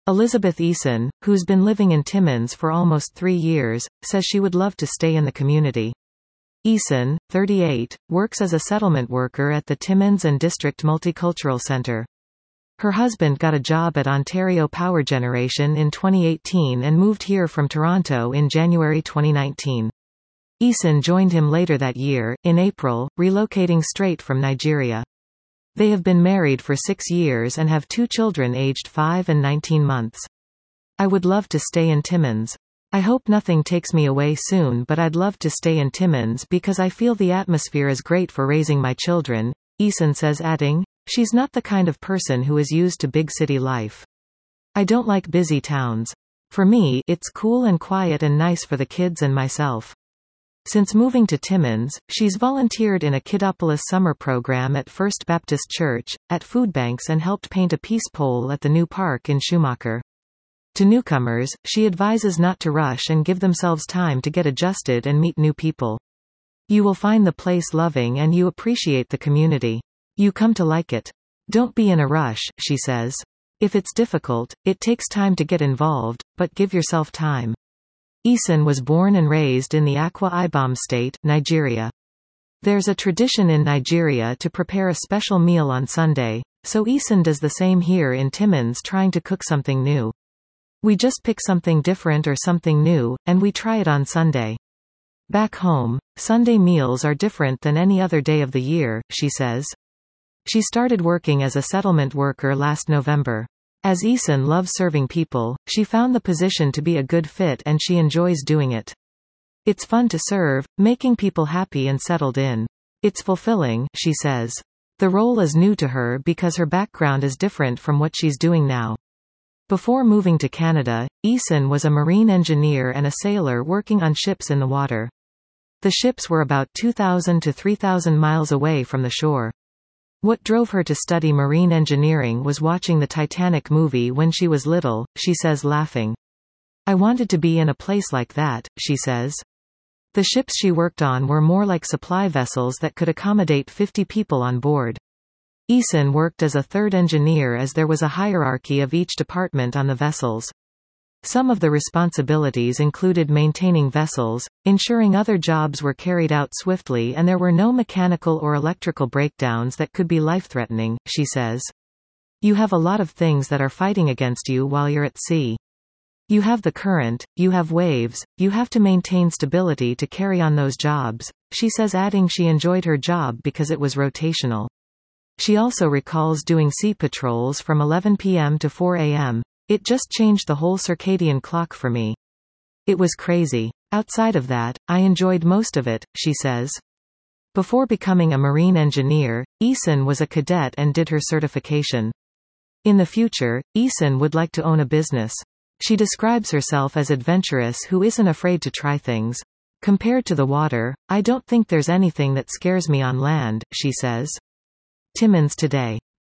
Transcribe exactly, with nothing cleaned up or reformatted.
Elizabeth Eason, who's been living in Timmins for almost three years, says she would love to stay in the community. Eason, thirty-eight, works as a settlement worker at the Timmins and District Multicultural Centre. Her husband got a job at Ontario Power Generation in twenty eighteen and moved here from Toronto in January twenty nineteen. Eason joined him later that year, in April, relocating straight from Nigeria. They have been married for six years and have two children aged five and nineteen months. I would love to stay in Timmins. I hope nothing takes me away soon, but I'd love to stay in Timmins because I feel the atmosphere is great for raising my children, Eason says, adding, she's not the kind of person who is used to big city life. I don't like busy towns. For me, it's cool and quiet and nice for the kids and myself. Since moving to Timmins, she's volunteered in a Kiddopolis summer program at First Baptist Church, at food banks, and helped paint a peace pole at the new park in Schumacher. To newcomers, she advises not to rush and give themselves time to get adjusted and meet new people. You will find the place loving and you appreciate the community. You come to like it. Don't be in a rush, she says. If it's difficult, it takes time to get involved, but give yourself time. Eason was born and raised in the Akwa Ibom State, Nigeria. There's a tradition in Nigeria to prepare a special meal on Sunday, so Eason does the same here in Timmins, trying to cook something new. We just pick something different or something new, and we try it on Sunday. Back home, Sunday meals are different than any other day of the year, she says. She started working as a settlement worker last November. As Eason loves serving people, she found the position to be a good fit and she enjoys doing it. It's fun to serve, making people happy and settled in. It's fulfilling, she says. The role is new to her because her background is different from what she's doing now. Before moving to Canada, Eason was a marine engineer and a sailor working on ships in the water. The ships were about two thousand to three thousand miles away from the shore. What drove her to study marine engineering was watching the Titanic movie when she was little, she says, laughing. I wanted to be in a place like that, she says. The ships she worked on were more like supply vessels that could accommodate fifty people on board. Eason worked as a third engineer as there was a hierarchy of each department on the vessels. Some of the responsibilities included maintaining vessels, ensuring other jobs were carried out swiftly and there were no mechanical or electrical breakdowns that could be life-threatening, she says. You have a lot of things that are fighting against you while you're at sea. You have the current, you have waves, you have to maintain stability to carry on those jobs, she says, adding she enjoyed her job because it was rotational. She also recalls doing sea patrols from eleven p m to four a m It just changed the whole circadian clock for me. It was crazy. Outside of that, I enjoyed most of it, she says. Before becoming a marine engineer, Eason was a cadet and did her certification. In the future, Eason would like to own a business. She describes herself as adventurous who isn't afraid to try things. Compared to the water, I don't think there's anything that scares me on land, she says. Timmins Today.